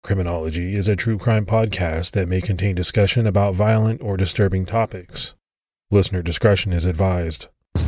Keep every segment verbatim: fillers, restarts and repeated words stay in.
Criminology is a true crime podcast that may contain discussion about violent or disturbing topics. Listener discretion is advised.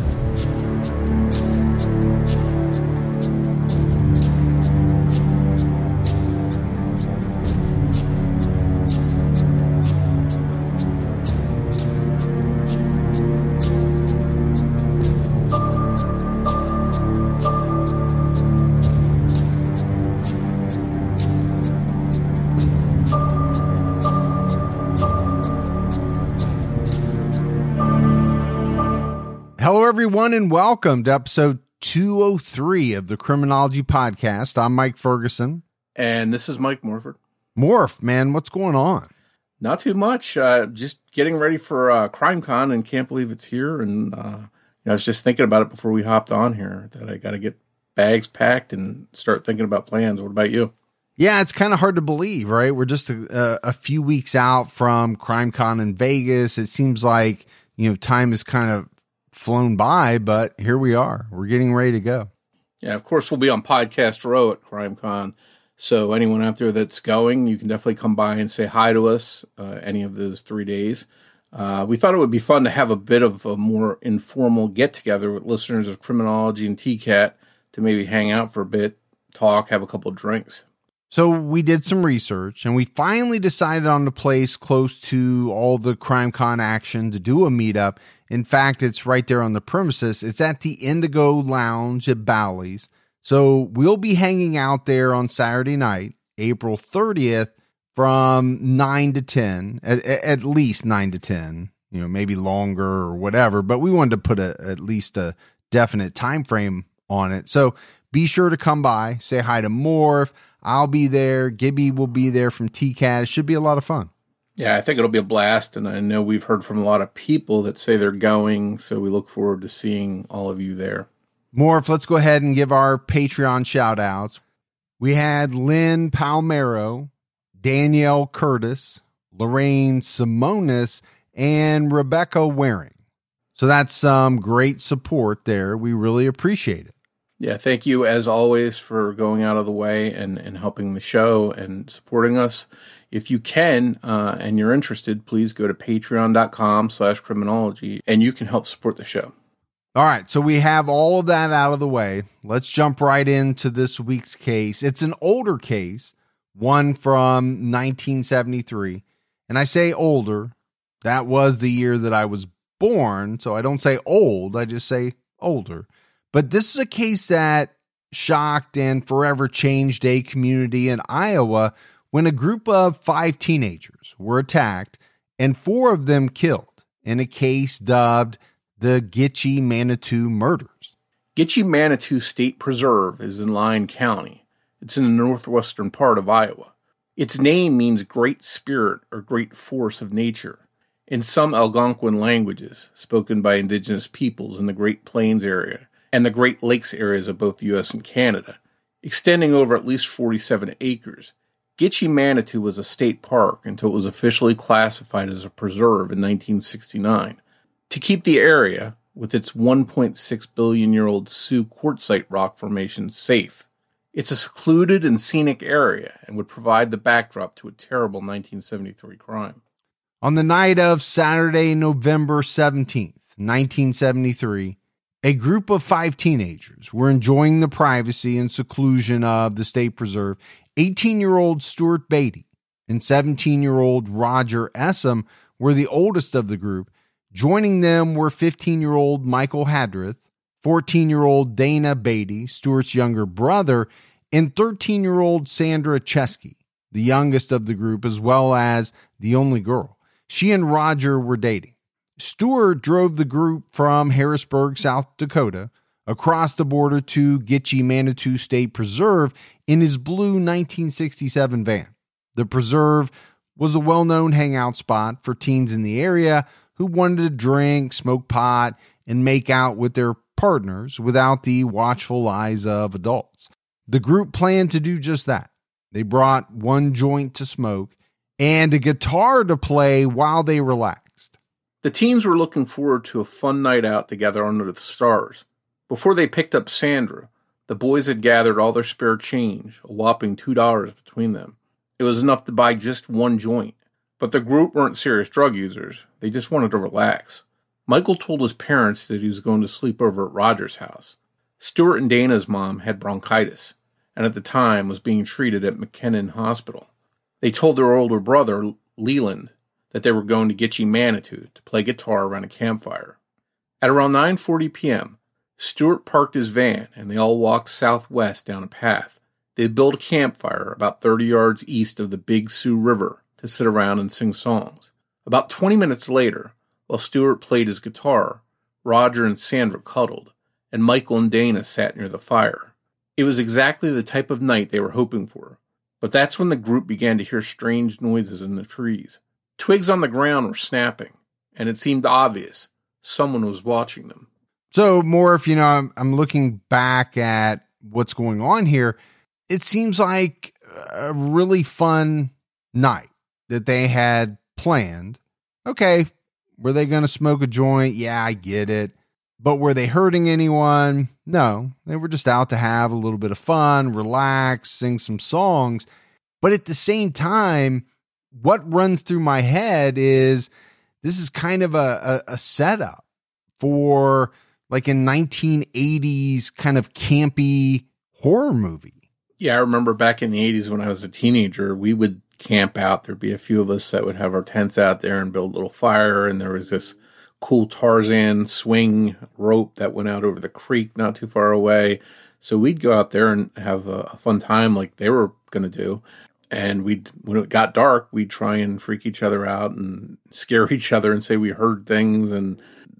Hello, everyone, and welcome to episode two oh three of the Criminology Podcast. I'm Mike Ferguson. And this is Mike Morford. Morph, man, what's going on? Not too much. Uh, just getting ready for uh, CrimeCon and can't believe it's here. And uh, you know, I was just thinking about it before we hopped on here that I got to get bags packed and start thinking about plans. What about you? Yeah, it's kind of hard to believe, right? We're just a, a few weeks out from CrimeCon in Vegas. It seems like, you know, time is kind of flown by, but here we are. We're getting ready to go. Yeah, of course, we'll be on Podcast Row at CrimeCon. So anyone out there that's going, you can definitely come by and say hi to us uh, any of those three days. Uh, we thought it would be fun to have a bit of a more informal get-together with listeners of Criminology and T CAT to maybe hang out for a bit, talk, have a couple of drinks. So we did some research, and we finally decided on the place close to all the CrimeCon action to do a meetup. In fact, it's right there on the premises. It's at the Indigo Lounge at Bally's. So we'll be hanging out there on Saturday night, April thirtieth, from nine to ten, at, at least nine to ten, you know, maybe longer or whatever. But we wanted to put a, at least a definite time frame on it. So be sure to come by, say hi to Morph. I'll be there. Gibby will be there from T CAT. It should be a lot of fun. Yeah, I think it'll be a blast, and I know we've heard from a lot of people that say they're going, so we look forward to seeing all of you there. Morph, let's go ahead and give our Patreon shout-outs. We had Lynn Palmero, Danielle Curtis, Lorraine Simonis, and Rebecca Waring. So that's some great support there. We really appreciate it. Yeah, thank you, as always, for going out of the way and, and helping the show and supporting us. If you can, uh, and you're interested, please go to patreon.com slash criminology, and you can help support the show. All right, so we have all of that out of the way. Let's jump right into this week's case. It's an older case, one from nineteen seventy-three. And I say older. That was the year that I was born, so I don't say old, I just say older. But this is a case that shocked and forever changed a community in Iowa when a group of five teenagers were attacked and four of them killed in a case dubbed the Gitche Manitou Murders. Gitche Manitou State Preserve is in Lyon County. It's in the northwestern part of Iowa. Its name means great spirit or great force of nature. In some Algonquin languages spoken by indigenous peoples in the Great Plains area and the Great Lakes areas of both the U S and Canada, extending over at least forty-seven acres, Gitche Manitou was a state park until it was officially classified as a preserve in nineteen sixty-nine. To keep the area, with its one point six billion year old Sioux quartzite rock formation, safe. It's a secluded and scenic area and would provide the backdrop to a terrible nineteen seventy-three crime. On the night of Saturday, November seventeenth, nineteen seventy-three, a group of five teenagers were enjoying the privacy and seclusion of the state preserve. eighteen-year-old Stuart Beatty and seventeen-year-old Roger Essam were the oldest of the group. Joining them were fifteen-year-old Michael Hadrith, fourteen-year-old Dana Beatty, Stuart's younger brother, and thirteen-year-old Sandra Chesky, the youngest of the group, as well as the only girl. She and Roger were dating. Stuart drove the group from Harrisburg, South Dakota, across the border to Gitche Manitou State Preserve in his blue nineteen sixty-seven van. The preserve was a well-known hangout spot for teens in the area who wanted to drink, smoke pot, and make out with their partners without the watchful eyes of adults. The group planned to do just that. They brought one joint to smoke and a guitar to play while they relaxed. The teens were looking forward to a fun night out together under the stars. Before they picked up Sandra, the boys had gathered all their spare change, a whopping two dollars between them. It was enough to buy just one joint. But the group weren't serious drug users. They just wanted to relax. Michael told his parents that he was going to sleep over at Roger's house. Stuart and Dana's mom had bronchitis, and at the time was being treated at McKinnon Hospital. They told their older brother, Leland, that they were going to Gitche Manitou to play guitar around a campfire. At around nine forty p.m., Stuart parked his van, and they all walked southwest down a path. They had built a campfire about thirty yards east of the Big Sioux River to sit around and sing songs. About twenty minutes later, while Stuart played his guitar, Roger and Sandra cuddled, and Michael and Dana sat near the fire. It was exactly the type of night they were hoping for, but that's when the group began to hear strange noises in the trees. Twigs on the ground were snapping, and it seemed obvious someone was watching them. So, Morph, you know, I'm, I'm looking back at what's going on here. It seems like a really fun night that they had planned. Okay, were they going to smoke a joint? Yeah, I get it. But were they hurting anyone? No, they were just out to have a little bit of fun, relax, sing some songs. But at the same time, what runs through my head is this is kind of a, a, a setup for like a nineteen eighties kind of campy horror movie. Yeah, I remember back in the eighties when I was a teenager, we would camp out. There'd be a few of us that would have our tents out there and build a little fire. And there was this cool Tarzan swing rope that went out over the creek not too far away. So we'd go out there and have a, a fun time like they were going to do. And we'd, when it got dark, we'd try and freak each other out and scare each other and say we heard things. And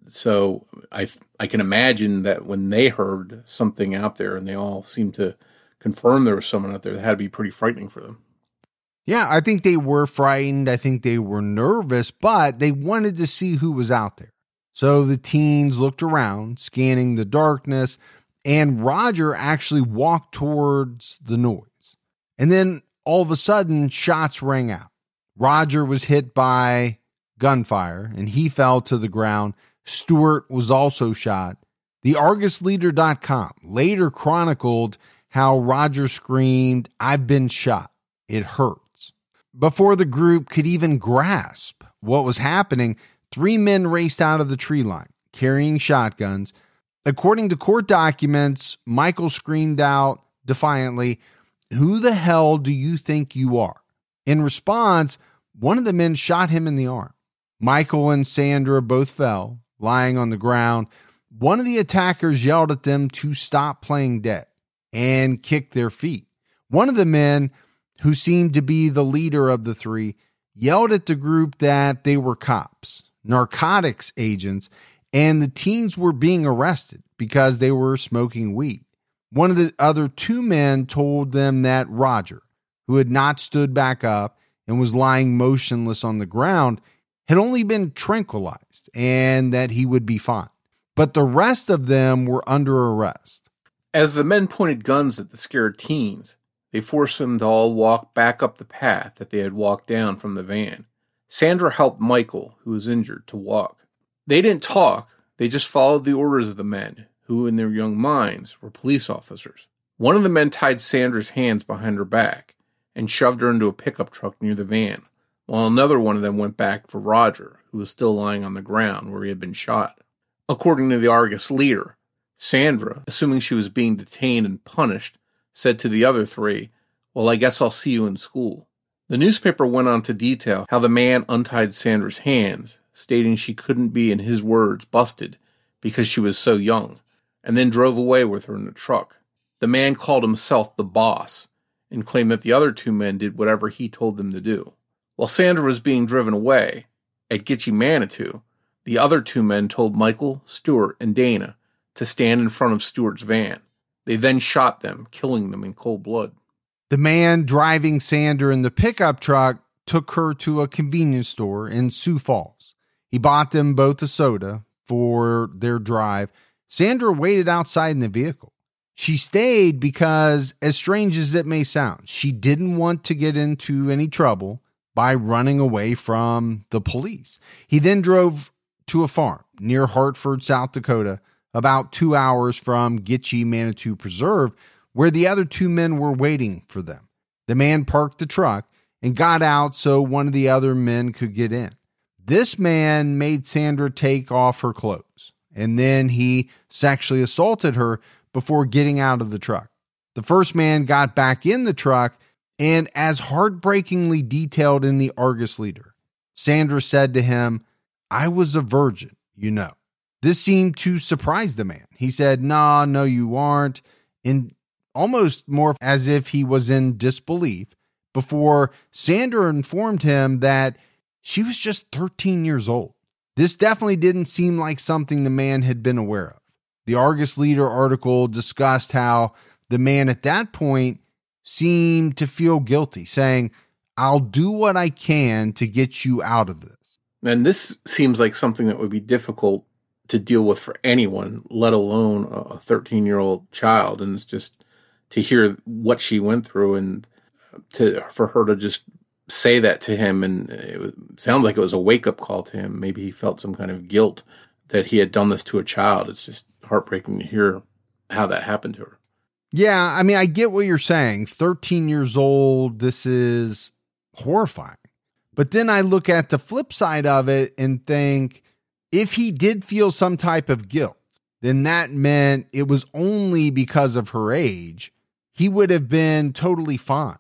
so I, I can imagine that when they heard something out there and they all seemed to confirm there was someone out there, that had to be pretty frightening for them. Yeah, I think they were frightened. I think they were nervous, but they wanted to see who was out there. So the teens looked around, scanning the darkness, and Roger actually walked towards the noise. And then all of a sudden, shots rang out. Roger was hit by gunfire, and he fell to the ground. Stuart was also shot. The Argus Leader dot com later chronicled how Roger screamed, "I've been shot. It hurts." Before the group could even grasp what was happening, three men raced out of the tree line, carrying shotguns. According to court documents, Michael screamed out defiantly, "Who the hell do you think you are?" In response, one of the men shot him in the arm. Michael and Sandra both fell, lying on the ground. One of the attackers yelled at them to stop playing dead and kicked their feet. One of the men, who seemed to be the leader of the three, yelled at the group that they were cops, narcotics agents, and the teens were being arrested because they were smoking weed. One of the other two men told them that Roger, who had not stood back up and was lying motionless on the ground, had only been tranquilized and that he would be fine. But the rest of them were under arrest. As the men pointed guns at the scared teens, they forced them to all walk back up the path that they had walked down from the van. Sandra helped Michael, who was injured, to walk. They didn't talk. They just followed the orders of the men, who in their young minds were police officers. One of the men tied Sandra's hands behind her back and shoved her into a pickup truck near the van, while another one of them went back for Roger, who was still lying on the ground where he had been shot. According to the Argus Leader, Sandra, assuming she was being detained and punished, said to the other three, "Well, I guess I'll see you in school." The newspaper went on to detail how the man untied Sandra's hands, stating she couldn't be, in his words, busted because she was so young, and then drove away with her in the truck. The man called himself the boss and claimed that the other two men did whatever he told them to do. While Sandra was being driven away, at Gitche Manitou, the other two men told Michael, Stuart, and Dana to stand in front of Stuart's van. They then shot them, killing them in cold blood. The man driving Sandra in the pickup truck took her to a convenience store in Sioux Falls. He bought them both a soda for their drive. Sandra waited outside in the vehicle. She stayed because, as strange as it may sound, she didn't want to get into any trouble by running away from the police. He then drove to a farm near Hartford, South Dakota, about two hours from Gitche Manitou Preserve, where the other two men were waiting for them. The man parked the truck and got out so one of the other men could get in. This man made Sandra take off her clothes, and then he sexually assaulted her before getting out of the truck. The first man got back in the truck, and as heartbreakingly detailed in the Argus Leader, Sandra said to him, "I was a virgin, you know." This seemed to surprise the man. He said, "Nah, no, you aren't," and almost more as if he was in disbelief, before Sandra informed him that she was just thirteen years old. This definitely didn't seem like something the man had been aware of. The Argus Leader article discussed how the man at that point seemed to feel guilty, saying, "I'll do what I can to get you out of this." And this seems like something that would be difficult to deal with for anyone, let alone a thirteen-year-old child. And it's just to hear what she went through and to for her to just say that to him. And it was, sounds like it was a wake-up call to him. Maybe he felt some kind of guilt that he had done this to a child. It's just heartbreaking to hear how that happened to her. Yeah, I mean, I get what you're saying. thirteen years old, this is horrifying. But then I look at the flip side of it and think, if he did feel some type of guilt, then that meant it was only because of her age. He would have been totally fine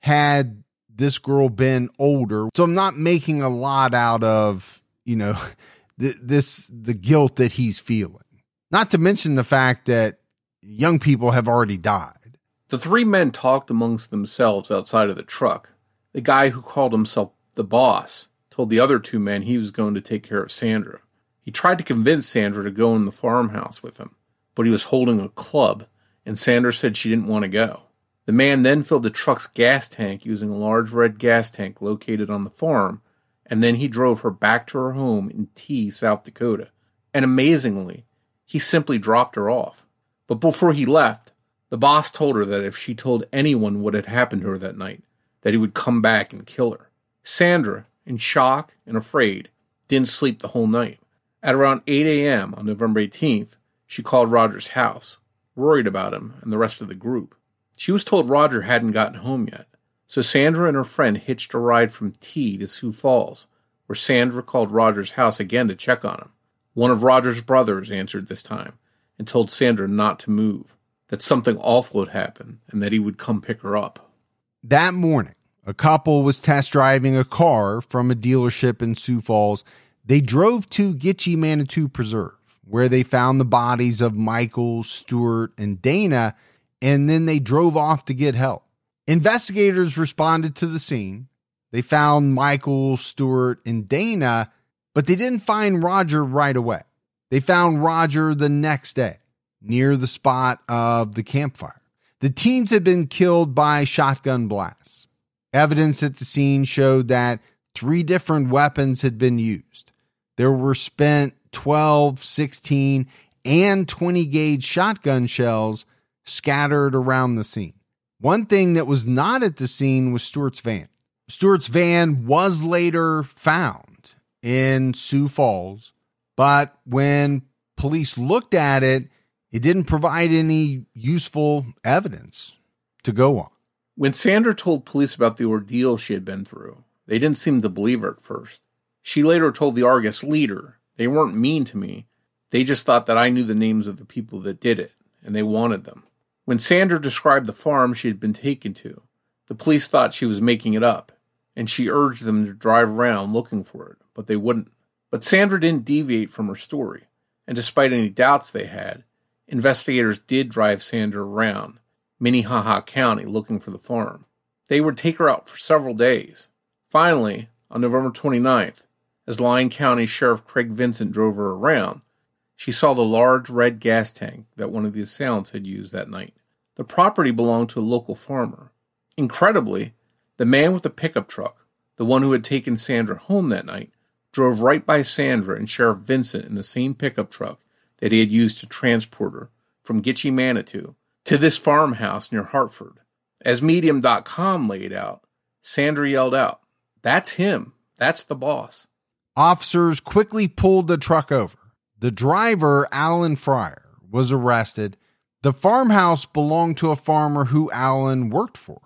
had this girl been older. So I'm not making a lot out of, you know, th- this, the guilt that he's feeling. Not to mention the fact that young people have already died. The three men talked amongst themselves outside of the truck. The guy who called himself the boss told the other two men he was going to take care of Sandra. He tried to convince Sandra to go in the farmhouse with him, but he was holding a club, and Sandra said she didn't want to go. The man then filled the truck's gas tank using a large red gas tank located on the farm, and then he drove her back to her home in T, South Dakota. And amazingly, he simply dropped her off. But before he left, the boss told her that if she told anyone what had happened to her that night, that he would come back and kill her. Sandra, in shock and afraid, didn't sleep the whole night. At around eight a.m. on November eighteenth, she called Roger's house, worried about him and the rest of the group. She was told Roger hadn't gotten home yet, so Sandra and her friend hitched a ride from T to Sioux Falls, where Sandra called Roger's house again to check on him. One of Roger's brothers answered this time and told Sandra not to move, that something awful had happened, and that he would come pick her up. That morning, a couple was test driving a car from a dealership in Sioux Falls. They drove to Gitche Manitou Preserve, where they found the bodies of Michael, Stuart, and Dana, and then they drove off to get help. Investigators responded to the scene. They found Michael, Stuart, and Dana, but they didn't find Roger right away. They found Roger the next day, near the spot of the campfire. The teens had been killed by shotgun blasts. Evidence at the scene showed that three different weapons had been used. There were spent twelve, sixteen, and twenty gauge shotgun shells scattered around the scene. One thing that was not at the scene was Stuart's van. Stuart's van was later found in Sioux Falls, but when police looked at it, it didn't provide any useful evidence to go on. When Sandra told police about the ordeal she had been through, they didn't seem to believe her at first. She later told the Argus Leader, "They weren't mean to me. They just thought that I knew the names of the people that did it, and they wanted them." When Sandra described the farm she had been taken to, the police thought she was making it up, and she urged them to drive around looking for it, but they wouldn't. But Sandra didn't deviate from her story, and despite any doubts they had, investigators did drive Sandra around Minnehaha County looking for the farm. They would take her out for several days. Finally, on November twenty-ninth, as Lyon County Sheriff Craig Vincent drove her around, she saw the large red gas tank that one of the assailants had used that night. The property belonged to a local farmer. Incredibly, the man with the pickup truck, the one who had taken Sandra home that night, drove right by Sandra and Sheriff Vincent in the same pickup truck that he had used to transport her from Gitche Manitou to this farmhouse near Hartford. As Medium dot com laid out, Sandra yelled out, "That's him. That's the boss." Officers quickly pulled the truck over. The driver, Alan Fryer, was arrested. The farmhouse belonged to a farmer who Alan worked for.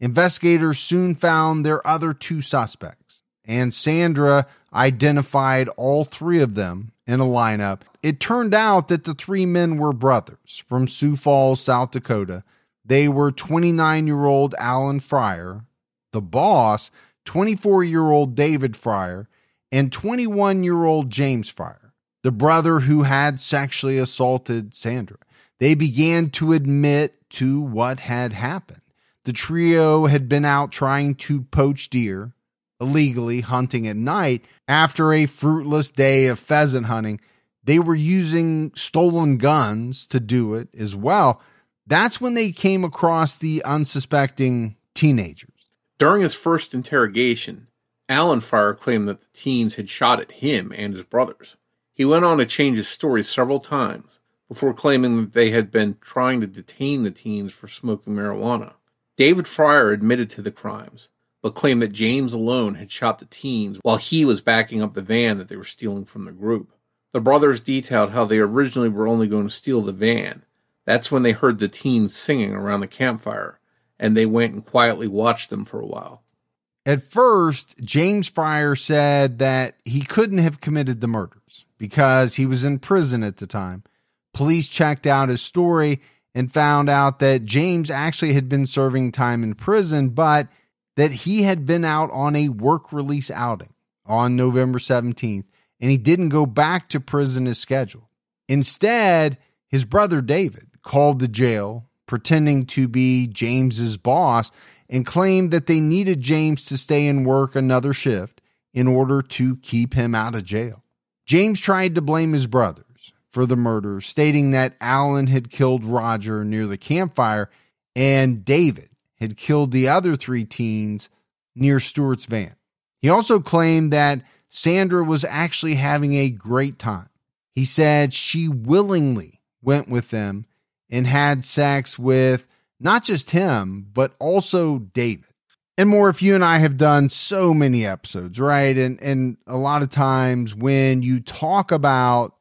Investigators soon found their other two suspects, and Sandra identified all three of them in a lineup. It turned out that the three men were brothers from Sioux Falls, South Dakota. They were twenty-nine-year-old Alan Fryer, the boss, twenty-four-year-old David Fryer, and twenty-one-year-old James Fryer, the brother who had sexually assaulted Sandra. They began to admit to what had happened. The trio had been out trying to poach deer, illegally hunting at night. After a fruitless day of pheasant hunting, they were using stolen guns to do it as well. That's when they came across the unsuspecting teenagers. During his first interrogation, Alan Fryer claimed that the teens had shot at him and his brothers. He went on to change his story several times before claiming that they had been trying to detain the teens for smoking marijuana. David Fryer admitted to the crimes, but claimed that James alone had shot the teens while he was backing up the van that they were stealing from the group. The brothers detailed how they originally were only going to steal the van. That's when they heard the teens singing around the campfire, and they went and quietly watched them for a while. At first, James Fryer said that he couldn't have committed the murders because he was in prison at the time. Police checked out his story and found out that James actually had been serving time in prison, but that he had been out on a work release outing on November seventeenth, and he didn't go back to prison as scheduled. Instead, his brother David called the jail, pretending to be James's boss, and claimed that they needed James to stay and work another shift in order to keep him out of jail. James tried to blame his brothers for the murder, stating that Alan had killed Roger near the campfire and David had killed the other three teens near Stewart's van. He also claimed that Sandra was actually having a great time. He said she willingly went with them and had sex with not just him, but also David. And more, if you and I have done so many episodes, right? And, and a lot of times when you talk about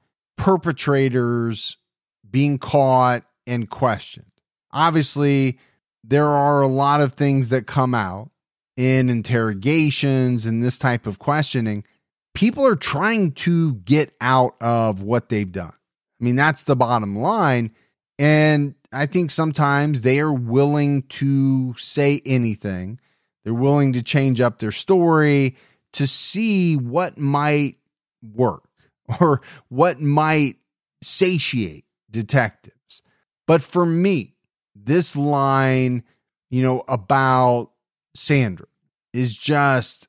perpetrators being caught and questioned, obviously there are a lot of things that come out in interrogations and this type of questioning. People are trying to get out of what they've done. I mean, that's the bottom line. And I think sometimes they are willing to say anything. They're willing to change up their story to see what might work or what might satiate detectives. But for me, this line, you know, about Sandra is just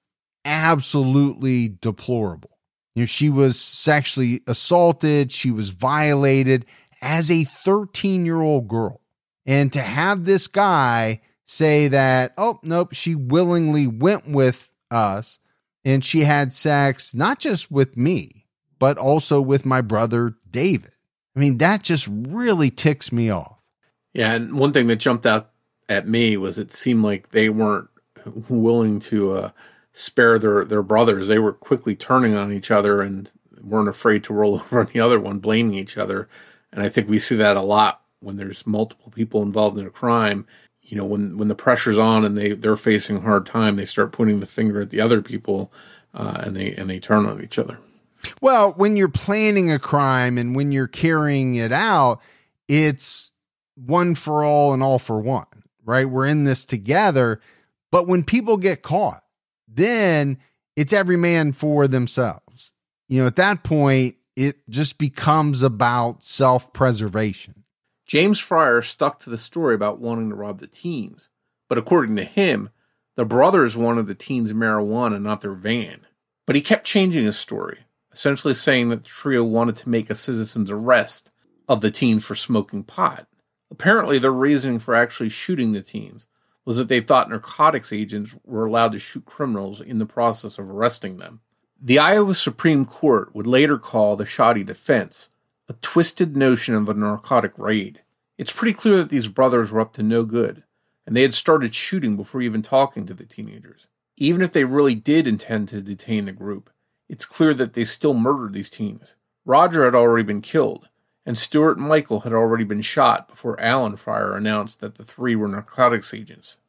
absolutely deplorable. You know, she was sexually assaulted. She was violated as a thirteen-year-old girl. And to have this guy say that, oh, nope, she willingly went with us and she had sex, not just with me, but also with my brother, David. I mean, that just really ticks me off. Yeah, and one thing that jumped out at me was it seemed like they weren't willing to uh, spare their, their brothers. They were quickly turning on each other and weren't afraid to roll over on the other one, blaming each other. And I think we see that a lot when there's multiple people involved in a crime. You know, when, when the pressure's on and they, they're facing a hard time, they start pointing the finger at the other people uh, and they and they turn on each other. Well, when you're planning a crime and when you're carrying it out, it's one for all and all for one, right? We're in this together. But when people get caught, then it's every man for themselves. You know, at that point, it just becomes about self-preservation. James Fryer stuck to the story about wanting to rob the teens. But according to him, the brothers wanted the teens' marijuana, not their van. But he kept changing his story, essentially saying that the trio wanted to make a citizen's arrest of the teens for smoking pot. Apparently, their reasoning for actually shooting the teens was that they thought narcotics agents were allowed to shoot criminals in the process of arresting them. The Iowa Supreme Court would later call the shoddy defense a twisted notion of a narcotic raid. It's pretty clear that these brothers were up to no good, and they had started shooting before even talking to the teenagers. Even if they really did intend to detain the group, it's clear that they still murdered these teens. Roger had already been killed, and Stewart and Michael had already been shot before Alan Fryer announced that the three were narcotics agents.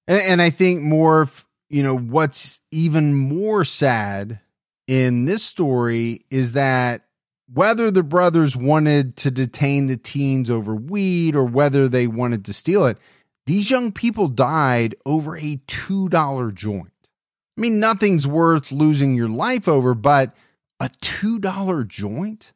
And, and I think more, you know, what's even more sad in this story is that whether the brothers wanted to detain the teens over weed or whether they wanted to steal it, these young people died over a two dollar joint. I mean, nothing's worth losing your life over, but a two dollar joint?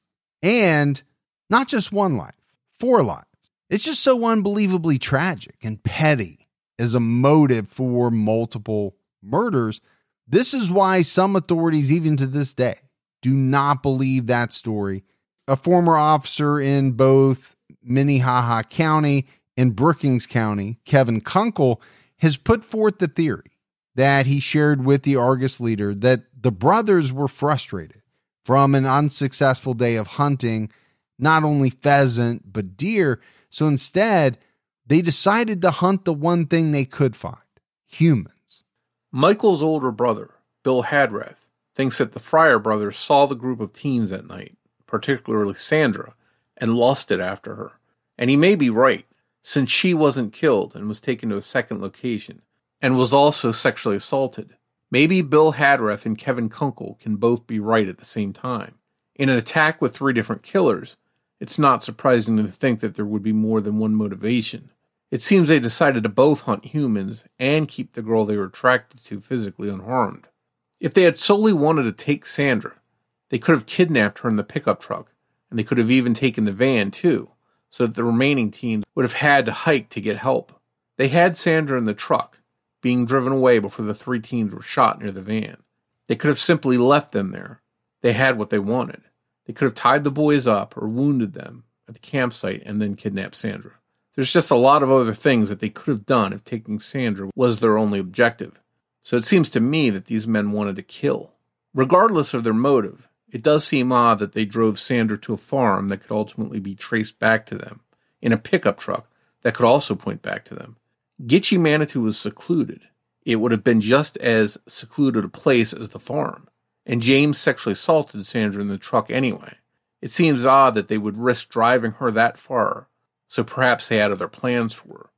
And not just one life, four lives. It's just so unbelievably tragic and petty as a motive for multiple murders. This is why some authorities, even to this day, do not believe that story. A former officer in both Minnehaha County and Brookings County, Kevin Kunkel, has put forth the theory that he shared with the Argus leader that the brothers were frustrated from an unsuccessful day of hunting, not only pheasant, but deer. So instead, they decided to hunt the one thing they could find, humans. Michael's older brother, Bill Hadrath, thinks that the Fryer brothers saw the group of teens at night, particularly Sandra, and lost it after her. And he may be right, since she wasn't killed and was taken to a second location, and was also sexually assaulted. Maybe Bill Hadrath and Kevin Kunkel can both be right at the same time. In an attack with three different killers, it's not surprising to think that there would be more than one motivation. It seems they decided to both hunt humans and keep the girl they were attracted to physically unharmed. If they had solely wanted to take Sandra, they could have kidnapped her in the pickup truck, and they could have even taken the van too, so that the remaining teens would have had to hike to get help. They had Sandra in the truck, being driven away before the three teens were shot near the van. They could have simply left them there. They had what they wanted. They could have tied the boys up or wounded them at the campsite and then kidnapped Sandra. There's just a lot of other things that they could have done if taking Sandra was their only objective. So it seems to me that these men wanted to kill. Regardless of their motive, it does seem odd that they drove Sandra to a farm that could ultimately be traced back to them, in a pickup truck that could also point back to them. Gitche Manitou was secluded. It would have been just as secluded a place as the farm. And James sexually assaulted Sandra in the truck anyway. It seems odd that they would risk driving her that far, so perhaps they had other plans for her.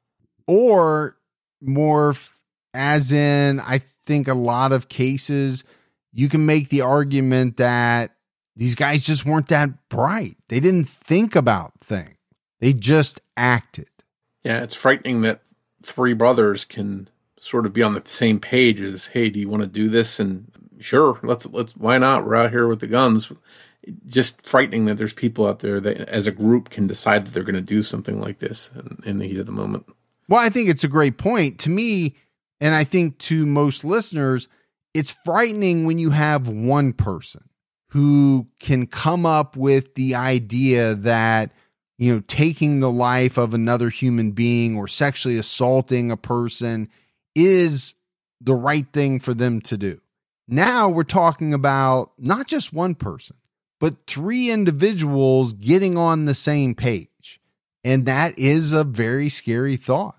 Or more, as in, I think a lot of cases, you can make the argument that these guys just weren't that bright. They didn't think about things. They just acted. Yeah, it's frightening that three brothers can sort of be on the same page as, hey, do you want to do this? And sure, let's, let's, why not? We're out here with the guns. Just frightening that there's people out there that as a group can decide that they're going to do something like this in, in the heat of the moment. Well, I think it's a great point to me. And I think to most listeners, it's frightening when you have one person who can come up with the idea that, you know, taking the life of another human being or sexually assaulting a person is the right thing for them to do. Now we're talking about not just one person, but three individuals getting on the same page. And that is a very scary thought.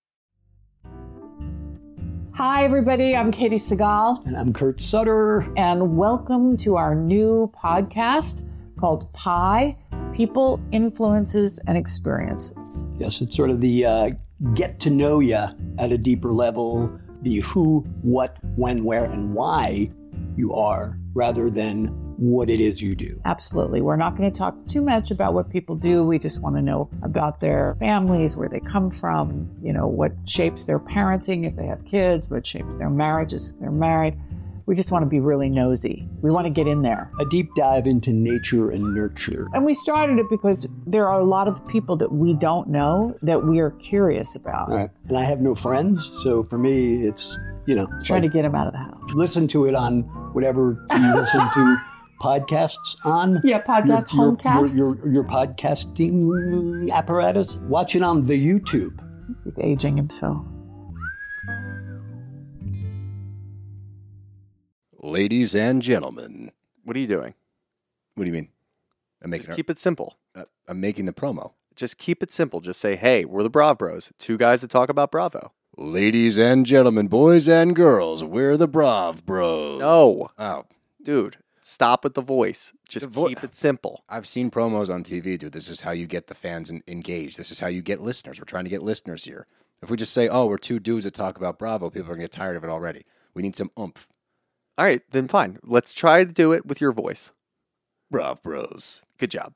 Hi, everybody. I'm Katie Segal. And I'm Kurt Sutter. And welcome to our new podcast called Pi, People, Influences, and Experiences. Yes, it's sort of the uh, get to know you at a deeper level, the who, what, when, where, and why you are, rather than what it is you do. Absolutely. We're not going to talk too much about what people do. We just want to know about their families, where they come from, you know, what shapes their parenting if they have kids, what shapes their marriages if they're married. We just want to be really nosy. We want to get in there. A deep dive into nature and nurture. And we started it because there are a lot of people that we don't know that we are curious about. All right. And I have no friends, so for me, it's, you know. Trying like, to get them out of the house. Listen to it on whatever you listen to podcasts on. Yeah, podcast, your, homecasts. Your, your, your podcasting apparatus. Watch it on the YouTube. He's aging himself. Ladies and gentlemen. What are you doing? What do you mean? I'm making Just a, keep it simple. uh, I'm making the promo. Just keep it simple. Just say, hey, we're the Brav Bros. Two guys that talk about Bravo. Ladies and gentlemen, boys and girls, we're the Brav Bros. No. Oh. Dude, stop with the voice. Just The vo- keep it simple. I've seen promos on T V, dude. This is how you get the fans en- engaged. This is how you get listeners. We're trying to get listeners here. If we just say, oh, we're two dudes that talk about Bravo, people are going to get tired of it already. We need some oomph. All right, then fine. Let's try to do it with your voice. Brav Bros. Good job.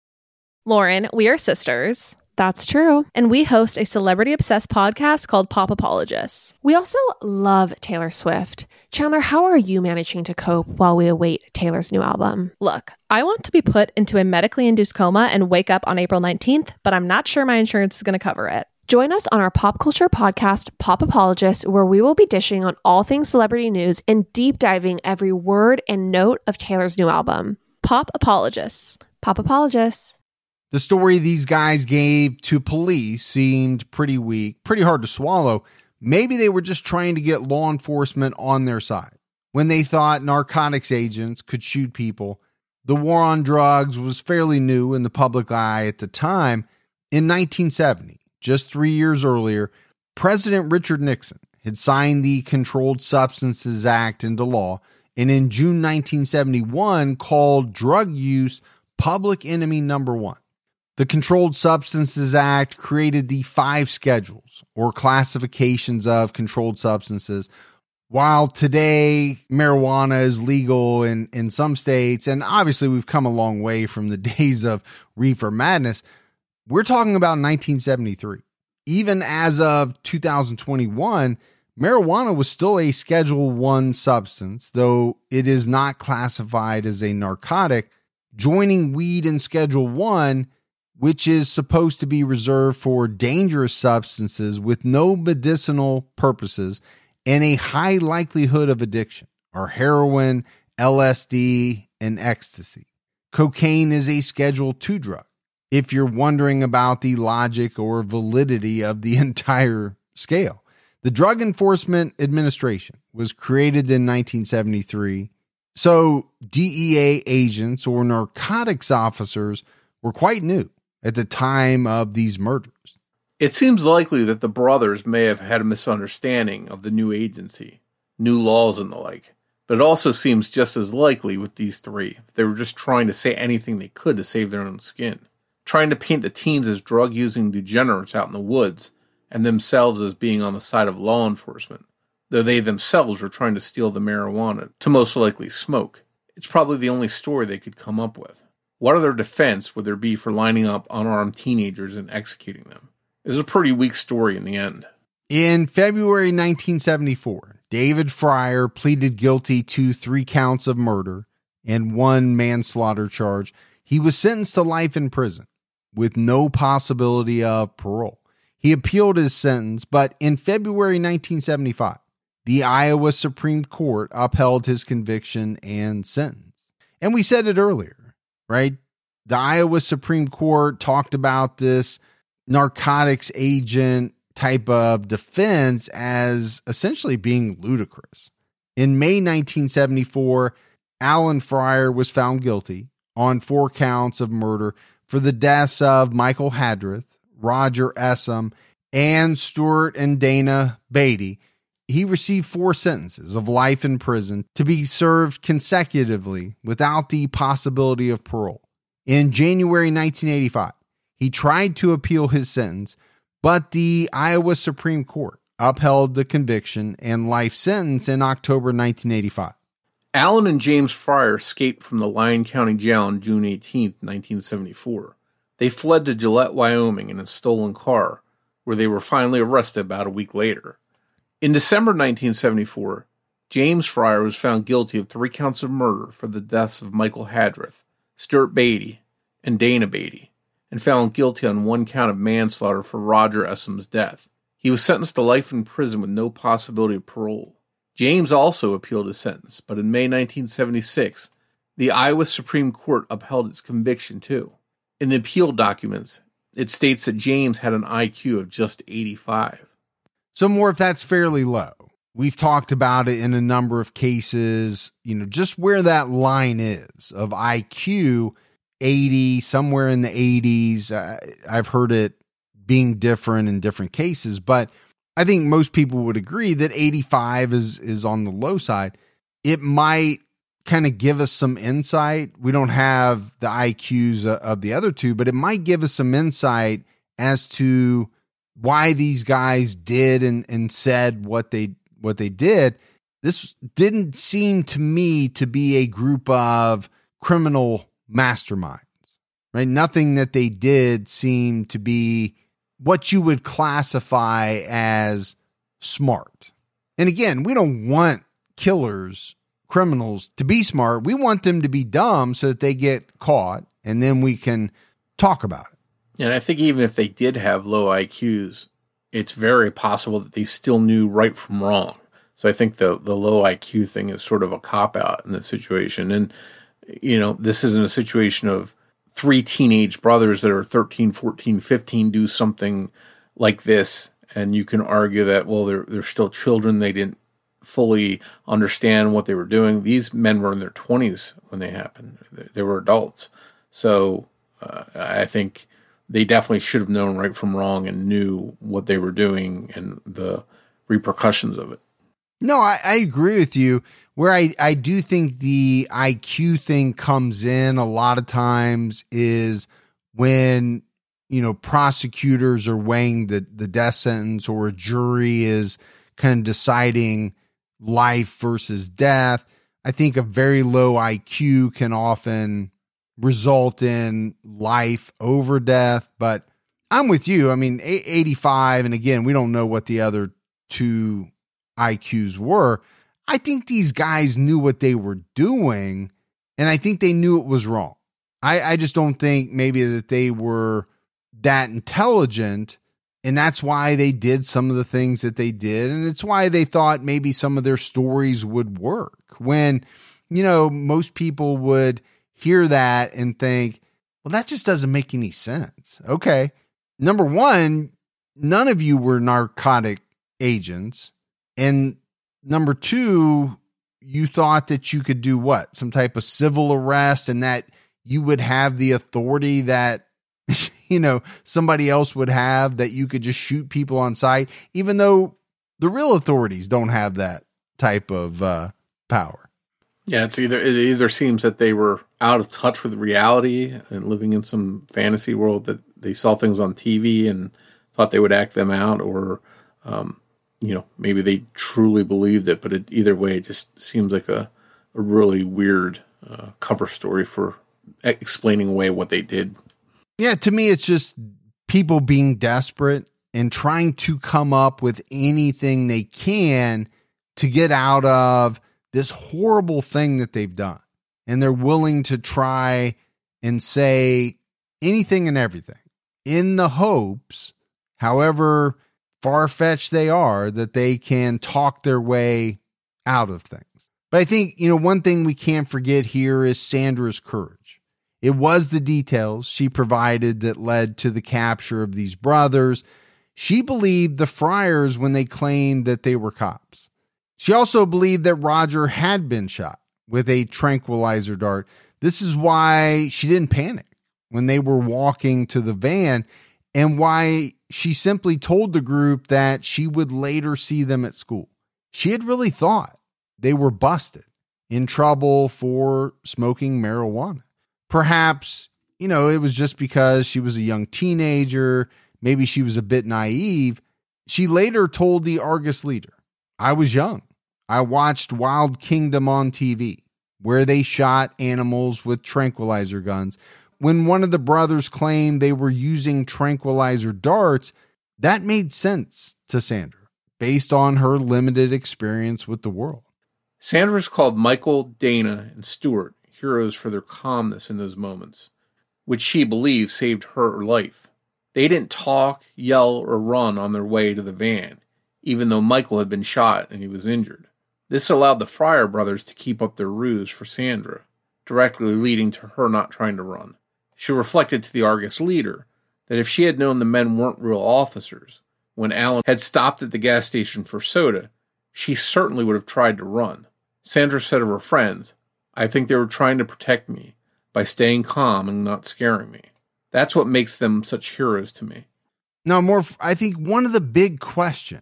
Lauren, we are sisters. That's true. And we host a celebrity-obsessed podcast called Pop Apologists. We also love Taylor Swift. Chandler, how are you managing to cope while we await Taylor's new album? Look, I want to be put into a medically induced coma and wake up on April nineteenth, but I'm not sure my insurance is going to cover it. Join us on our pop culture podcast, Pop Apologists, where we will be dishing on all things celebrity news and deep diving every word and note of Taylor's new album. Pop Apologists. Pop Apologists. The story these guys gave to police seemed pretty weak, pretty hard to swallow. Maybe they were just trying to get law enforcement on their side. When they thought narcotics agents could shoot people, the war on drugs was fairly new in the public eye at the time. In nineteen seventy, just three years earlier, President Richard Nixon had signed the Controlled Substances Act into law, and in June nineteen seventy-one called drug use public enemy number one. The Controlled Substances Act created the five schedules or classifications of controlled substances. While today marijuana is legal in, in some states, and obviously we've come a long way from the days of reefer madness, we're talking about nineteen seventy-three. Even as of two thousand twenty-one, marijuana was still a Schedule One substance, though it is not classified as a narcotic. Joining weed in Schedule One, which is supposed to be reserved for dangerous substances with no medicinal purposes and a high likelihood of addiction, are heroin, L S D, and ecstasy. Cocaine is a Schedule Two drug, if you're wondering about the logic or validity of the entire scale. The Drug Enforcement Administration was created in nineteen seventy-three, so D E A agents or narcotics officers were quite new at the time of these murders. It seems likely that the brothers may have had a misunderstanding of the new agency, new laws and the like, but it also seems just as likely with these three. They were just trying to say anything they could to save their own skin, trying to paint the teens as drug-using degenerates out in the woods and themselves as being on the side of law enforcement, though they themselves were trying to steal the marijuana to most likely smoke. It's probably the only story they could come up with. What other defense would there be for lining up unarmed teenagers and executing them? It was a pretty weak story in the end. In February nineteen seventy-four, David Fryer pleaded guilty to three counts of murder and one manslaughter charge. He was sentenced to life in prison with no possibility of parole. He appealed his sentence, but in February nineteen seventy-five, the Iowa Supreme Court upheld his conviction and sentence. And we said it earlier, right? The Iowa Supreme Court talked about this narcotics agent type of defense as essentially being ludicrous. In May nineteen seventy-four, Alan Fryer was found guilty on four counts of murder for the deaths of Michael Hadrith, Roger Essam, and Stuart and Dana Beatty. He received four sentences of life in prison to be served consecutively without the possibility of parole. In January nineteen eighty-five, he tried to appeal his sentence, but the Iowa Supreme Court upheld the conviction and life sentence in October nineteen eighty-five. Alan and James Fryer escaped from the Lyon County Jail on June eighteenth, nineteen seventy-four. They fled to Gillette, Wyoming in a stolen car, where they were finally arrested about a week later. In December nineteen seventy-four, James Fryer was found guilty of three counts of murder for the deaths of Michael Hadrith, Stuart Beatty, and Dana Beatty, and found guilty on one count of manslaughter for Roger Essam's death. He was sentenced to life in prison with no possibility of parole. James also appealed his sentence, but in May nineteen seventy-six, the Iowa Supreme Court upheld its conviction too. In the appeal documents, it states that James had an I Q of just eighty-five. So more if that's fairly low. We've talked about it in a number of cases, you know, just where that line is of I Q, eighty, somewhere in the eighties. Uh, I've heard it being different in different cases, but I think most people would agree that eighty-five is, is on the low side. It might kind of give us some insight. We don't have the I Qs of the other two, but it might give us some insight as to why these guys did and, and said what they what they did, this didn't seem to me to be a group of criminal masterminds, right? Nothing that they did seemed to be what you would classify as smart. And again, we don't want killers, criminals to be smart. We want them to be dumb so that they get caught and then we can talk about it. And I think even if they did have low I Qs, it's very possible that they still knew right from wrong. So I think the, the low I Q thing is sort of a cop-out in this situation. And, you know, this isn't a situation of three teenage brothers that are thirteen, fourteen, fifteen do something like this. And you can argue that, well, they're, they're still children. They didn't fully understand what they were doing. These men were in their twenties when they happened. They, they were adults. So uh, I think they definitely should have known right from wrong and knew what they were doing and the repercussions of it. No, I, I agree with you. Where I, I do think the I Q thing comes in a lot of times is when, you know, prosecutors are weighing the, the death sentence or a jury is kind of deciding life versus death. I think a very low I Q can often result in life over death, but I'm with you. I mean, eighty-five, and again, we don't know what the other two I Qs were. I think these guys knew what they were doing, and I think they knew it was wrong. I, I just don't think maybe that they were that intelligent, and that's why they did some of the things that they did, and it's why they thought maybe some of their stories would work. When, you know, most people would hear that and think, well, that just doesn't make any sense. Okay. Number one, none of you were narcotic agents. And number two, you thought that you could do what? Some type of civil arrest and that you would have the authority that, you know, somebody else would have, that you could just shoot people on sight, even though the real authorities don't have that type of uh, power. Yeah, it's either it either seems that they were out of touch with reality and living in some fantasy world, that they saw things on T V and thought they would act them out, or um, you know, maybe they truly believed it. But it, either way, it just seems like a, a really weird uh, cover story for explaining away what they did. Yeah, to me, it's just people being desperate and trying to come up with anything they can to get out of this horrible thing that they've done. And they're willing to try and say anything and everything in the hopes, however far-fetched they are, that they can talk their way out of things. But I think, you know, one thing we can't forget here is Sandra's courage. It was the details she provided that led to the capture of these brothers. She believed the friars when they claimed that they were cops. She also believed that Roger had been shot with a tranquilizer dart. This is why she didn't panic when they were walking to the van, and why she simply told the group that she would later see them at school. She had really thought they were busted, in trouble for smoking marijuana. Perhaps, you know, it was just because she was a young teenager. Maybe she was a bit naive. She later told the Argus leader, "I was young. I watched Wild Kingdom on T V, where they shot animals with tranquilizer guns. When one of the brothers claimed they were using tranquilizer darts, that made sense to Sandra, based on her limited experience with the world." Sandra's called Michael, Dana, and Stuart heroes for their calmness in those moments, which she believes saved her life. They didn't talk, yell, or run on their way to the van, even though Michael had been shot and he was injured. This allowed the Fryer brothers to keep up their ruse for Sandra, directly leading to her not trying to run. She reflected to the Argus leader that if she had known the men weren't real officers, when Alan had stopped at the gas station for soda, she certainly would have tried to run. Sandra said of her friends, "I think they were trying to protect me by staying calm and not scaring me. That's what makes them such heroes to me." Now, more, I think one of the big questions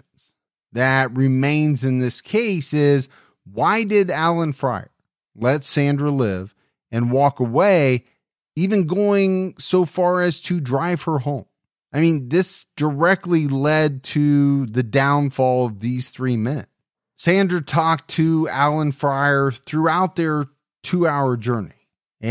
that remains in this case is, why did Alan Fryer let Sandra live and walk away, even going so far as to drive her home? I mean, this directly led to the downfall of these three men. Sandra talked to Alan Fryer throughout their two-hour journey,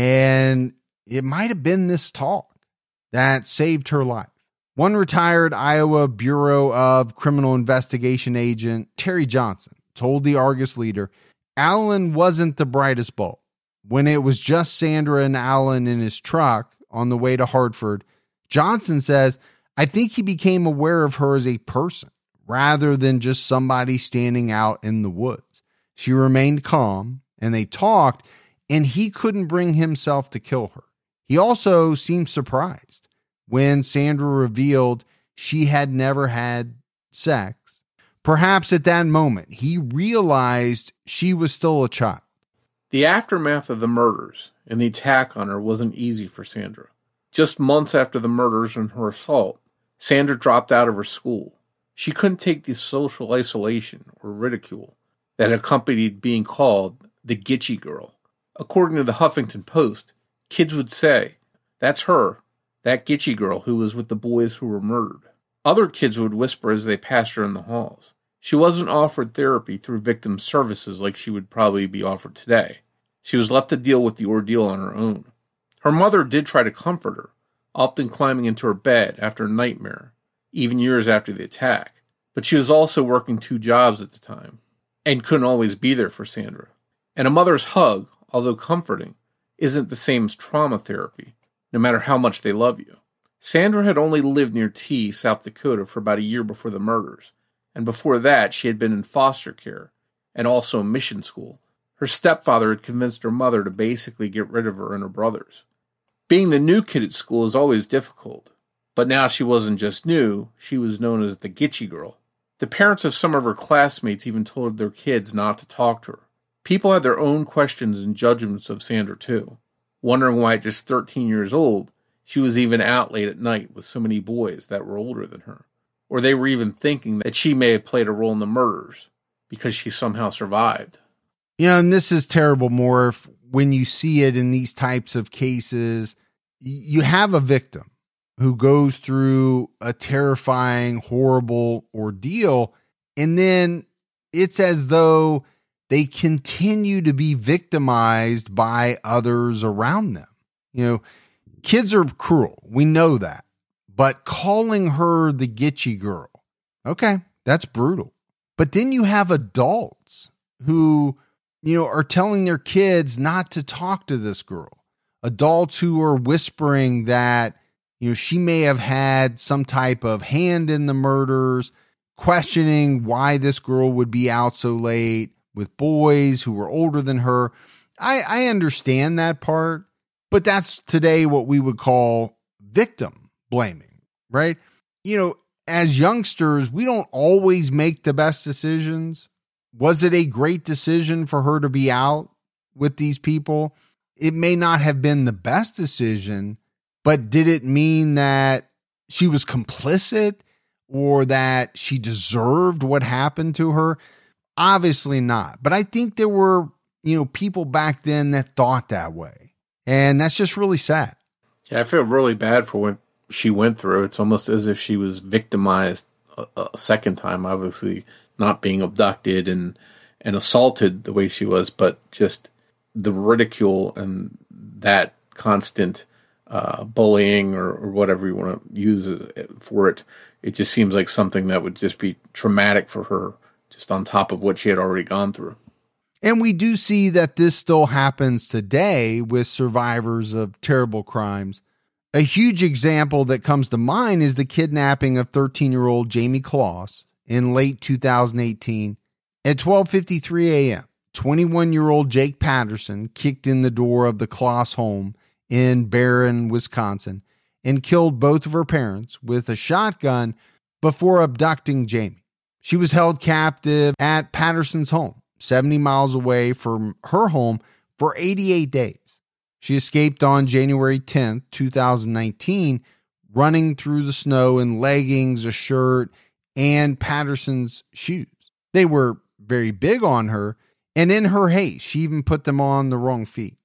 and it might have been this talk that saved her life. One retired Iowa Bureau of Criminal Investigation agent, Terry Johnson, told the Argus Leader, Alan wasn't the brightest bulb. When it was just Sandra and Alan in his truck on the way to Hartford, Johnson says, I think he became aware of her as a person rather than just somebody standing out in the woods. She remained calm, and they talked, and he couldn't bring himself to kill her. He also seemed surprised when Sandra revealed she had never had sex. Perhaps at that moment, he realized she was still a child. The aftermath of the murders and the attack on her wasn't easy for Sandra. Just months after the murders and her assault, Sandra dropped out of her school. She couldn't take the social isolation or ridicule that accompanied being called the Gitchy Girl. According to the Huffington Post, kids would say, that's her, that Gitchy girl who was with the boys who were murdered. Other kids would whisper as they passed her in the halls. She wasn't offered therapy through victim services like she would probably be offered today. She was left to deal with the ordeal on her own. Her mother did try to comfort her, often climbing into her bed after a nightmare, even years after the attack. But she was also working two jobs at the time and couldn't always be there for Sandra. And a mother's hug, although comforting, isn't the same as trauma therapy, no matter how much they love you. Sandra had only lived near T, South Dakota for about a year before the murders, and before that she had been in foster care and also mission school. Her stepfather had convinced her mother to basically get rid of her and her brothers. Being the new kid at school is always difficult, but now she wasn't just new, she was known as the Gitchy Girl. The parents of some of her classmates even told their kids not to talk to her. People had their own questions and judgments of Sandra too, wondering why at just thirteen years old, she was even out late at night with so many boys that were older than her. Or they were even thinking that she may have played a role in the murders because she somehow survived. Yeah, and this is terrible, Morph. When you see it in these types of cases, you have a victim who goes through a terrifying, horrible ordeal, and then it's as though they continue to be victimized by others around them. You know, kids are cruel. We know that. But calling her the Gitchy Girl, okay, that's brutal. But then you have adults who, you know, are telling their kids not to talk to this girl. Adults who are whispering that, you know, she may have had some type of hand in the murders, questioning why this girl would be out so late with boys who were older than her. I, I understand that part, but that's today what we would call victim blaming, right? You know, as youngsters, we don't always make the best decisions. Was it a great decision for her to be out with these people? It may not have been the best decision, but did it mean that she was complicit or that she deserved what happened to her? Obviously not. But I think there were, you know, people back then that thought that way. And that's just really sad. Yeah, I feel really bad for what she went through. It's almost as if she was victimized a, a second time, obviously not being abducted and, and assaulted the way she was, but just the ridicule and that constant uh, bullying or, or whatever you want to use for it. It just seems like something that would just be traumatic for her, just on top of what she had already gone through. And we do see that this still happens today with survivors of terrible crimes. A huge example that comes to mind is the kidnapping of thirteen-year-old Jamie Kloss in late two thousand eighteen. At twelve fifty-three a.m., twenty-one-year-old Jake Patterson kicked in the door of the Kloss home in Barron, Wisconsin, and killed both of her parents with a shotgun before abducting Jamie. She was held captive at Patterson's home, seventy miles away from her home, for eighty-eight days. She escaped on January tenth, two thousand nineteen, running through the snow in leggings, a shirt, and Patterson's shoes. They were very big on her, and in her haste, she even put them on the wrong feet.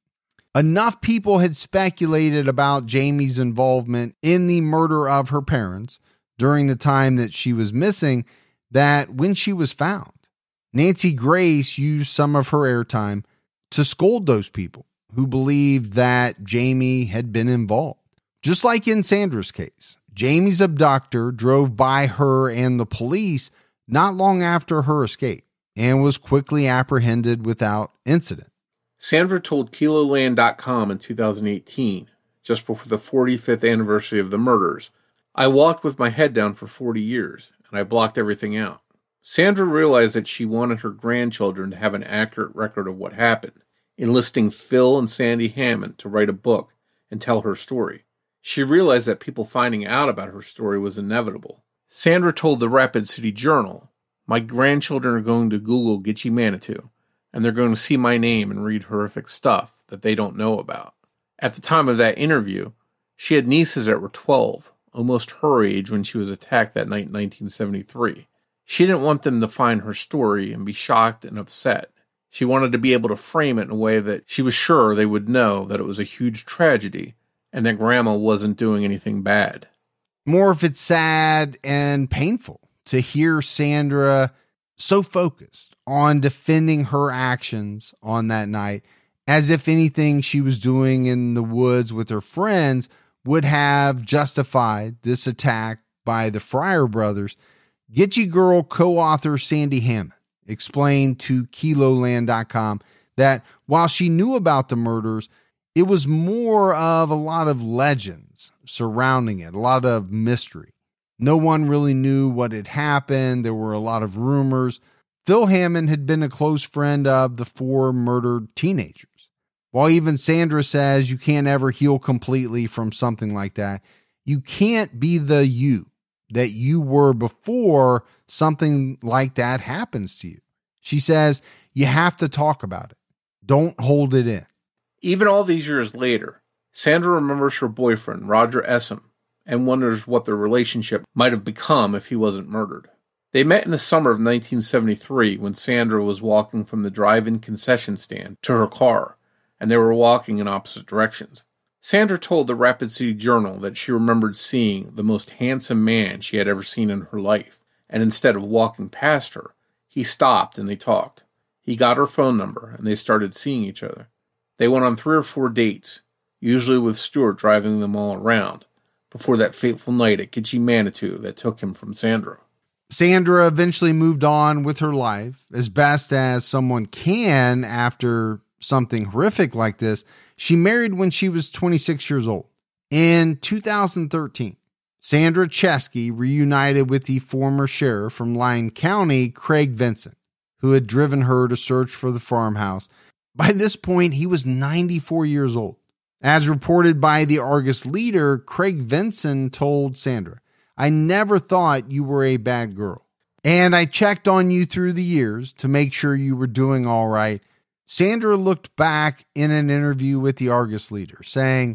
Enough people had speculated about Jamie's involvement in the murder of her parents during the time that she was missing that when she was found, Nancy Grace used some of her airtime to scold those people who believed that Jamie had been involved. Just like in Sandra's case, Jamie's abductor drove by her and the police not long after her escape and was quickly apprehended without incident. Sandra told Kilo Land dot com in two thousand eighteen, just before the forty-fifth anniversary of the murders, "I walked with my head down for forty years, and I blocked everything out." Sandra realized that she wanted her grandchildren to have an accurate record of what happened, enlisting Phil and Sandy Hammond to write a book and tell her story. She realized that people finding out about her story was inevitable. Sandra told the Rapid City Journal, "My grandchildren are going to Google Gitchy Manitou, and they're going to see my name and read horrific stuff that they don't know about." At the time of that interview, she had nieces that were twelve, almost her age when she was attacked that night in nineteen seventy-three. She didn't want them to find her story and be shocked and upset. She wanted to be able to frame it in a way that she was sure they would know that it was a huge tragedy and that Grandma wasn't doing anything bad. More if it's sad and painful to hear Sandra so focused on defending her actions on that night, as if anything she was doing in the woods with her friends would have justified this attack by the Fryer brothers. Gitchy Girl co-author Sandy Hammond explained to Kilo Land dot com that while she knew about the murders, it was more of a lot of legends surrounding it, a lot of mystery. No one really knew what had happened. There were a lot of rumors. Phil Hammond had been a close friend of the four murdered teenagers. While even Sandra says you can't ever heal completely from something like that, you can't be the you that you were before something like that happens to you. She says you have to talk about it. Don't hold it in. Even all these years later, Sandra remembers her boyfriend, Roger Essam, and wonders what their relationship might have become if he wasn't murdered. They met in the summer of nineteen seventy-three when Sandra was walking from the drive-in concession stand to her car, and they were walking in opposite directions. Sandra told the Rapid City Journal that she remembered seeing the most handsome man she had ever seen in her life, and instead of walking past her, he stopped and they talked. He got her phone number, and they started seeing each other. They went on three or four dates, usually with Stuart driving them all around, before that fateful night at Gitchy Manitou that took him from Sandra. Sandra eventually moved on with her life as best as someone can after something horrific like this. She married when she was twenty-six years old. In two thousand thirteen, Sandra Chesky reunited with the former sheriff from Lyon County, Craig Vincent, who had driven her to search for the farmhouse. By this point, he was ninety-four years old. As reported by the Argus Leader, Craig Vincent told Sandra, "I never thought you were a bad girl, and I checked on you through the years to make sure you were doing all right." Sandra looked back in an interview with the Argus Leader, saying,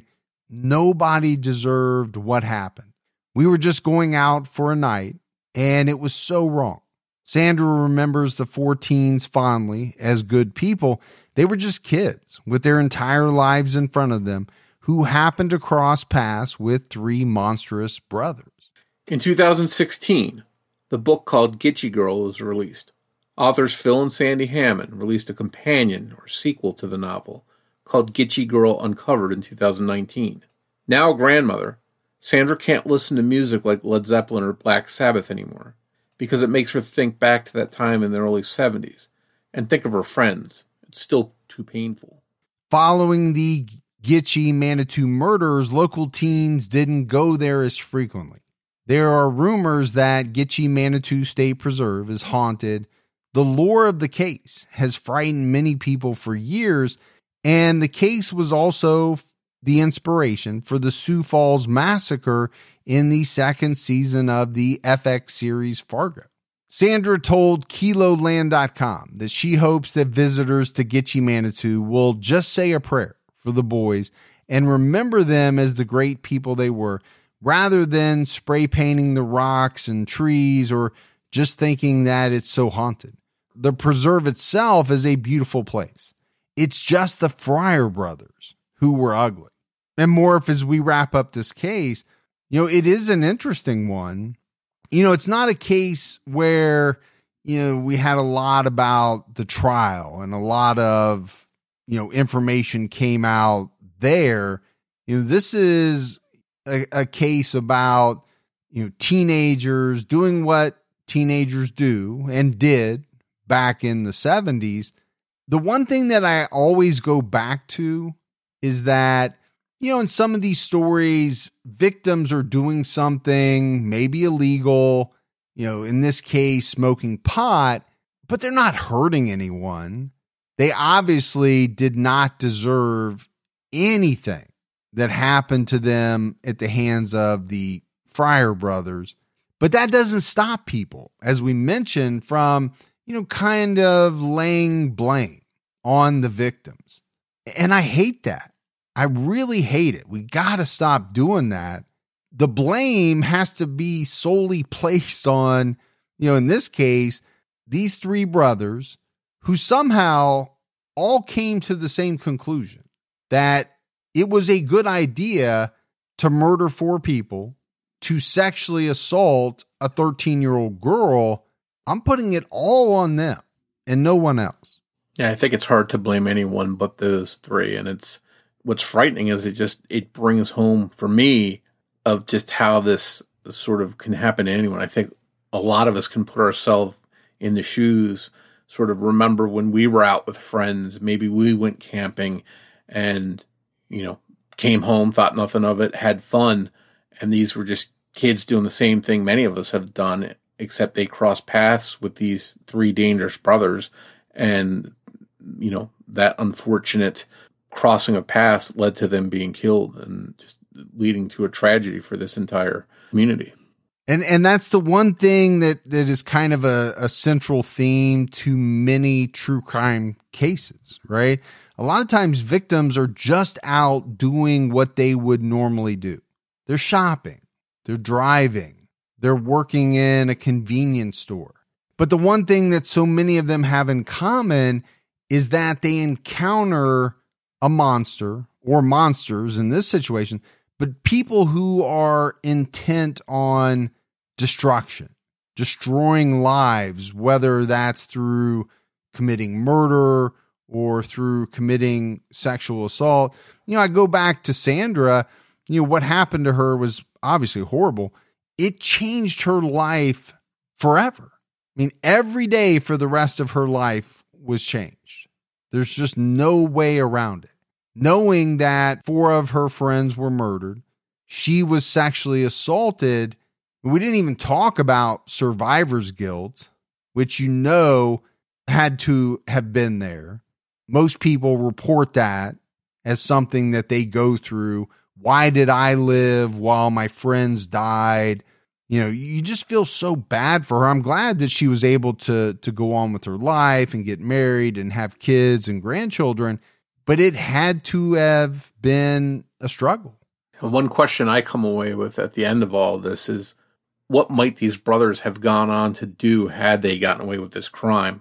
"Nobody deserved what happened. We were just going out for a night, and it was so wrong." Sandra remembers the four teens fondly as good people. They were just kids with their entire lives in front of them who happened to cross paths with three monstrous brothers. In two thousand sixteen, the book called Gitchy Girl was released. Authors Phil and Sandy Hammond released a companion or sequel to the novel called Gitchy Girl Uncovered in two thousand nineteen. Now a grandmother, Sandra can't listen to music like Led Zeppelin or Black Sabbath anymore because it makes her think back to that time in the early seventies and think of her friends. It's still too painful. Following the Gitchy Manitou murders, local teens didn't go there as frequently. There are rumors that Gitchy Manitou State Preserve is haunted. The lore of the case has frightened many people for years, and the case was also the inspiration for the Sioux Falls Massacre in the second season of the F X series Fargo. Sandra told Kilo Land dot com that she hopes that visitors to Gitchy Manitou will just say a prayer for the boys and remember them as the great people they were, rather than spray painting the rocks and trees or just thinking that it's so haunted. The preserve itself is a beautiful place. It's just the Fryer brothers who were ugly. And Morph, as we wrap up this case, you know, it is an interesting one. You know, it's not a case where, you know, we had a lot about the trial and a lot of, you know, information came out there. You know, this is a, a case about, you know, teenagers doing what teenagers do and did back in the seventies. The one thing that I always go back to is that, you know, in some of these stories, victims are doing something maybe illegal, you know, in this case, smoking pot, but they're not hurting anyone. They obviously did not deserve anything that happened to them at the hands of the Fryer brothers. But that doesn't stop people, as we mentioned, from, you know, kind of laying blame on the victims. And I hate that. I really hate it. We got to stop doing that. The blame has to be solely placed on, you know, in this case, these three brothers who somehow all came to the same conclusion that it was a good idea to murder four people, to sexually assault a thirteen-year-old girl. I'm putting it all on them and no one else. Yeah, I think it's hard to blame anyone but those three. And it's what's frightening is it just, it brings home for me of just how this sort of can happen to anyone. I think a lot of us can put ourselves in the shoes, sort of remember when we were out with friends, maybe we went camping and, you know, came home, thought nothing of it, had fun. And these were just kids doing the same thing many of us have done, except they crossed paths with these three dangerous brothers. And, you know, that unfortunate crossing of paths led to them being killed and just leading to a tragedy for this entire community. And and that's the one thing that, that is kind of a, a central theme to many true crime cases, right? A lot of times victims are just out doing what they would normally do. They're shopping, they're driving, they're working in a convenience store. But the one thing that so many of them have in common is that they encounter a monster or monsters in this situation, but people who are intent on destruction, destroying lives, whether that's through committing murder or through committing sexual assault. You know, I go back to Sandra, you know, what happened to her was obviously horrible. It changed her life forever. I mean, every day for the rest of her life was changed. There's just no way around it. Knowing that four of her friends were murdered, she was sexually assaulted. We didn't even talk about survivor's guilt, which, you know, had to have been there. Most people report that as something that they go through. Why did I live while my friends died? You know, you just feel so bad for her. I'm glad that she was able to, to go on with her life and get married and have kids and grandchildren, but it had to have been a struggle. And one question I come away with at the end of all this is, what might these brothers have gone on to do had they gotten away with this crime?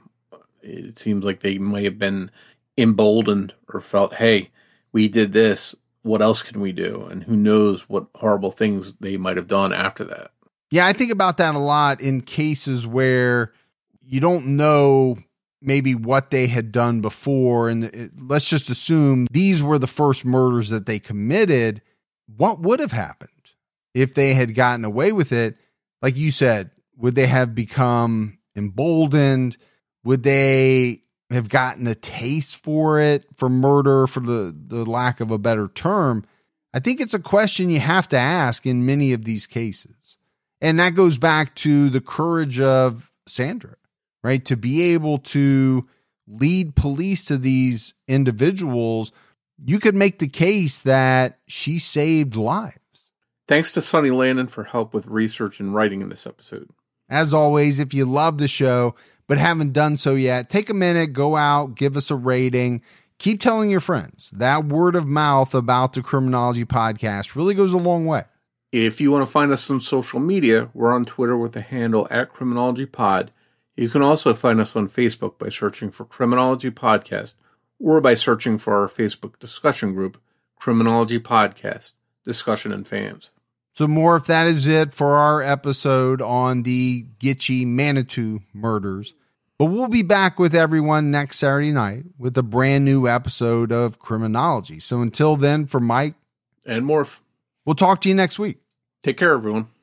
It seems like they may have been emboldened or felt, hey, we did this. What else can we do? And who knows what horrible things they might have done after that. Yeah, I think about that a lot in cases where you don't know maybe what they had done before. And it, let's just assume these were the first murders that they committed. What would have happened if they had gotten away with it? Like you said, would they have become emboldened? Would they have gotten a taste for it, for murder, for the, the lack of a better term? I think it's a question you have to ask in many of these cases. And that goes back to the courage of Sandra, right? To be able to lead police to these individuals. You could make the case that she saved lives. Thanks to Sonny Landon for help with research and writing in this episode. As always, if you love the show but haven't done so yet, take a minute, go out, give us a rating. Keep telling your friends. That word of mouth about the Criminology Podcast really goes a long way. If you want to find us on social media, we're on Twitter with the handle at Criminology Pod. You can also find us on Facebook by searching for Criminology Podcast or by searching for our Facebook discussion group, Criminology Podcast, Discussion and Fans. So more if that is it for our episode on the Gitchie Manitou murders. But we'll be back with everyone next Saturday night with a brand new episode of Criminology. So until then, for Mike and Morph, we'll talk to you next week. Take care, everyone.